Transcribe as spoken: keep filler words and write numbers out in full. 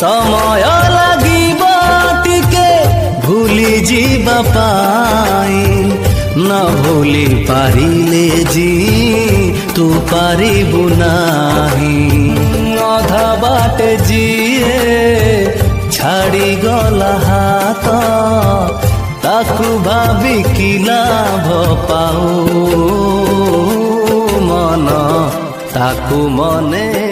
समय লাগিব टिके भूली जीवा पाई न भूली पारिले जी तू पारिबु नाही अधा बाटे जीए छाड़ी गला हाथ ताकू भाभी कि लाभ पाऊ मन ताकू मने